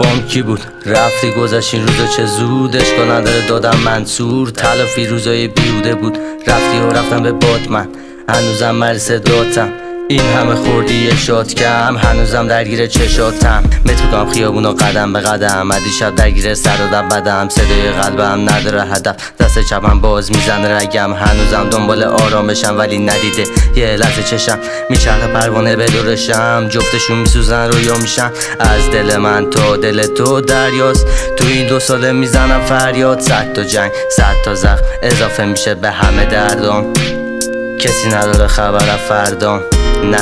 بابام کی بود رفتی گذشت این روزا چه زود، اشکال نداره دادم منصور، تلافی روزای بیهوده بود رفتی و رفتم به باد، من هنوزم مریض صداتم، این همه خوردی یه شات کم، هنوزم درگیر چشاتم، متر میکنم خیابونا قدم به قدم، دیشب درگیر سر و بدم، صدای قلبم نداره هدف، دست چپم باز میزنه رگم، هنوزم دنبال آرامشم ولی ندیده یه لحظه چشم میچرخه پروانه به دورشم، جفتشون میسوزن رویا میشن از دل من تا دل تو دریاست، تو این 2 ساله میزنم فریاد، 100 تا جنگ 100 تا زخم اضافه میشه به همه دردام، کسی نداره خبر از فردام، نه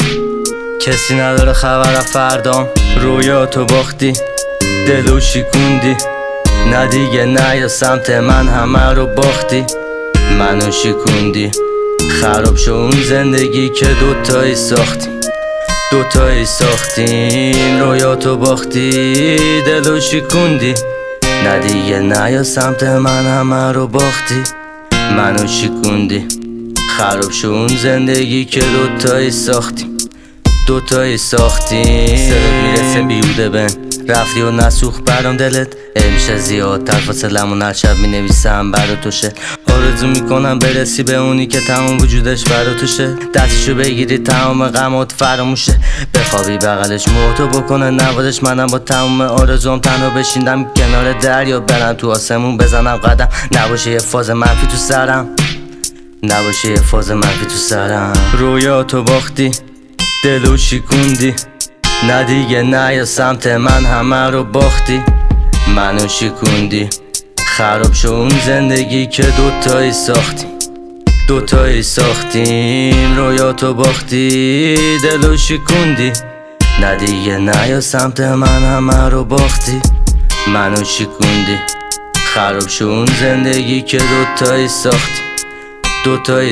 کسی نداره خبر از فردام، رویاتو باختی دلو شکوندی، نه دیگه نه یا سمت من همه رو باختی، منو شکوندی، خراب شو اون زندگی که دوتایی ساختیم، دوتایی ساختیم، رویاتو باختی دلو شکوندی، نه دیگه نه یا سمت من همه رو باختی، منو شکوندی، خراب شو اون زندگی که دوتایی ساختیم، دوتایی ساختیم، صدا میرسه بیهوده بن رفتی و نسوخ برام دلت، میشه زیادتر فاصلمون هر شب مینویسم برا توشه، آرزو میکنم برسی به اونی که تمام وجودش برا توشه، دستشو بگیری تمام غمات فراموشه، بخوابی بغلش موتو بکنه نوازش، منم با تمام آرزوام تنها بشیندم کنار دریا، برم تو آسمون بزنم قدم، نباشه یه فاز منفی تو سرم، نباشه یه فاز منفی تو سرم، رویاتو باختی دلو شکوندی، نه دیگه نه یا سمت من همه رو باختی، منو شکوندی، خراب شو اون زندگی که دوتایی ساختیم، دوتایی ساختیم، رویاتو باختی دلو شکوندی، نه دیگه نه یا سمت من همه رو باختی، منو شکوندی، خراب شو اون زندگی که دوتایی ساختیم، دوتایی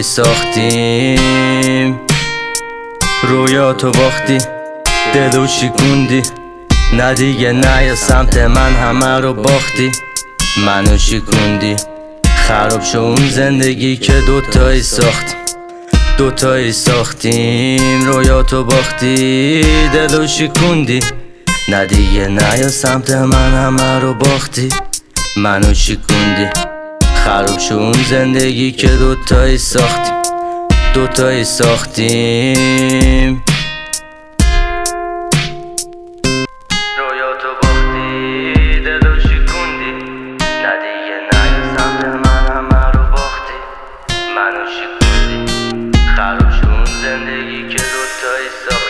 ساختیم، رویاتو باختی دلو شکوندی، نه دیگه نه یا سمت من همه رو باختی، منو شکوندی، خراب شو اون زندگی که دوتایی ساختیم، دوتایی ساختیم، رویاتو باختی دلو شکوندی، نه دیگه نه یا سمت من همه رو باختی، منو شکوندی، خراب شو اون زندگی که دوتایی ساختیم، دوتایی ساختیم، رویاتو باختی دلو شکوندی، نه دیگه نه یا سمت من همه رو باختی، منو شکوندی، خراب شو اون زندگی که دوتایی ساختیم.